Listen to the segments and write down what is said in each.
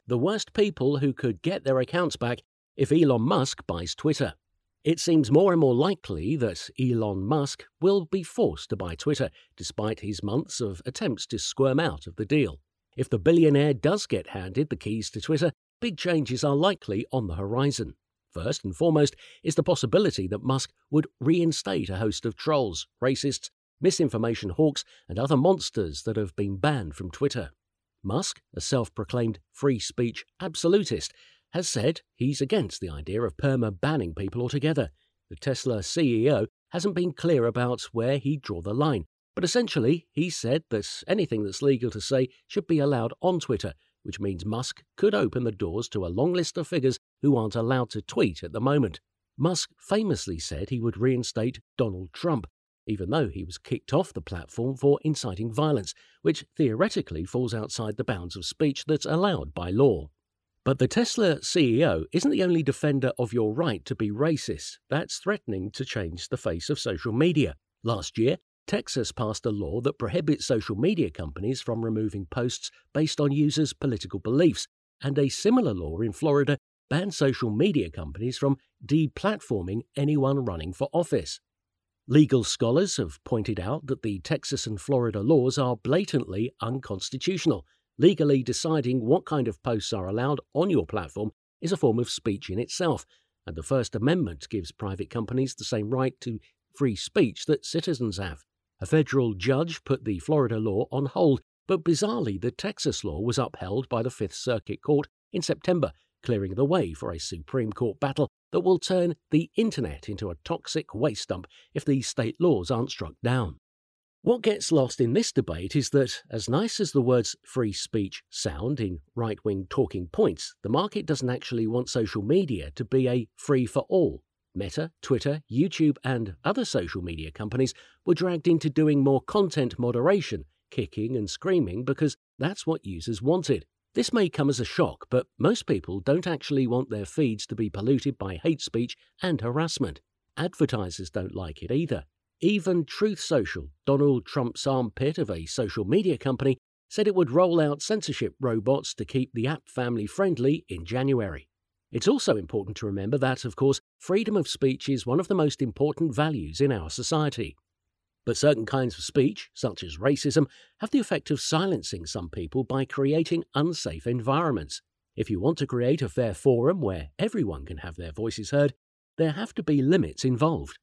the worst people who could get their accounts back if Elon Musk buys Twitter. It seems more and more likely that Elon Musk will be forced to buy Twitter, despite his months of attempts to squirm out of the deal. If the billionaire does get handed the keys to Twitter, big changes are likely on the horizon. First and foremost is the possibility that Musk would reinstate a host of trolls, racists, misinformation hawks, and other monsters that have been banned from Twitter. Musk, a self-proclaimed free speech absolutist, has said he's against the idea of perma-banning people altogether. The Tesla CEO hasn't been clear about where he'd draw the line, but essentially he said that anything that's legal to say should be allowed on Twitter, which means Musk could open the doors to a long list of figures who aren't allowed to tweet at the moment. Musk famously said he would reinstate Donald Trump, even though he was kicked off the platform for inciting violence, which theoretically falls outside the bounds of speech that's allowed by law. But the Tesla CEO isn't the only defender of your right to be racist that's threatening to change the face of social media. Last year, Texas passed a law that prohibits social media companies from removing posts based on users' political beliefs, and a similar law in Florida banned social media companies from deplatforming anyone running for office. Legal scholars have pointed out that the Texas and Florida laws are blatantly unconstitutional. Legally deciding what kind of posts are allowed on your platform is a form of speech in itself, and the First Amendment gives private companies the same right to free speech that citizens have. A federal judge put the Florida law on hold, but bizarrely the Texas law was upheld by the Fifth Circuit Court in September, clearing the way for a Supreme Court battle that will turn the internet into a toxic waste dump if these state laws aren't struck down. What gets lost in this debate is that, as nice as the words free speech sound in right-wing talking points, the market doesn't actually want social media to be a free-for-all. Meta, Twitter, YouTube, and other social media companies were dragged into doing more content moderation, kicking and screaming because that's what users wanted. This may come as a shock, but most people don't actually want their feeds to be polluted by hate speech and harassment. Advertisers don't like it either. Even Truth Social, Donald Trump's armpit of a social media company, said it would roll out censorship robots to keep the app family-friendly in January. It's also important to remember that, of course, freedom of speech is one of the most important values in our society. But certain kinds of speech, such as racism, have the effect of silencing some people by creating unsafe environments. If you want to create a fair forum where everyone can have their voices heard, there have to be limits involved.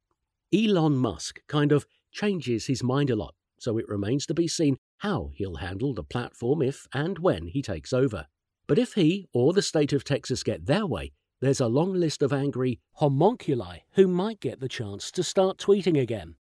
Elon Musk kind of changes his mind a lot, so it remains to be seen how he'll handle the platform if and when he takes over. But if he or the state of Texas get their way, there's a long list of angry homunculi who might get the chance to start tweeting again.